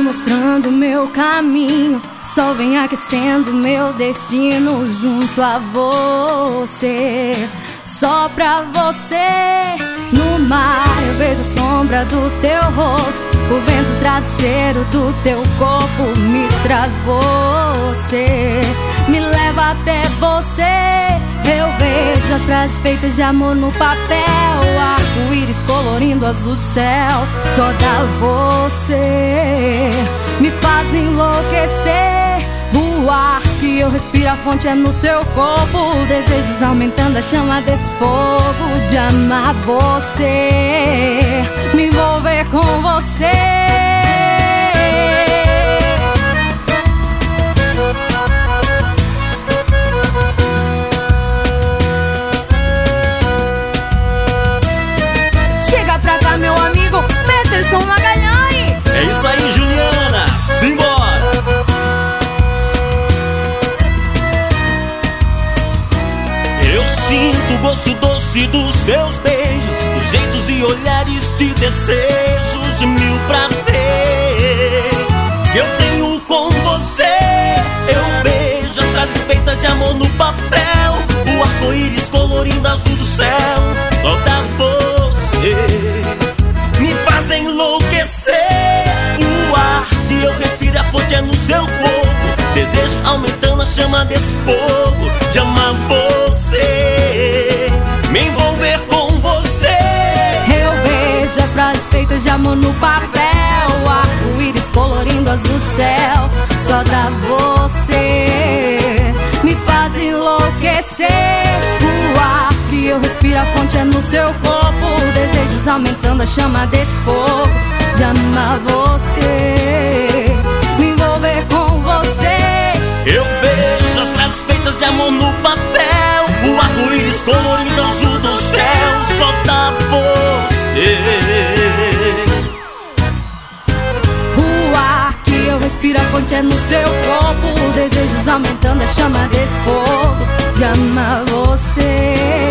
mostrando meu caminho, sol vem aquecendo meu destino junto a você. Só pra você. No mar eu vejo a sombra do teu rosto, o vento traz o cheiro do teu corpo, me traz você, me leva até você. Eu vejo as frases feitas de amor no papel, arco-íris colorindo o azul do céu. Só dá você me faz enlouquecer. O ar que eu respiro, a fonte é no seu corpo, desejos aumentando a chama desse fogo de amar você, me envolver com você. Chega pra cá, meu amigo Peterson Magalhães. É isso aí, Juliana, simbora! Eu sinto o gosto doce dos seus beijos, dos jeitos e olhares de desejos, de mil prazer que eu tenho com você. Eu vejo as frases feitas de amor no papel, o arco-íris colorindo azul do céu. Só dá você me faz enlouquecer. O ar que eu respiro, a fonte é no seu corpo, desejo aumentando a chama desse fogo de amar você, me envolver com você. Eu vejo as frases feitas de amor no papel, o arco-íris colorindo azul do céu. Só dá você me faz enlouquecer. O ar que eu respiro, a fonte é no seu corpo, desejos aumentando a chama desse fogo de amar você, me envolver com você. Eu vejo as frases feitas de amor no papel, o arco-íris colorindo azul do céu. Só dá você. O ar que eu respiro, a fonte é no seu corpo, desejos aumentando a chama desse fogo de amar você.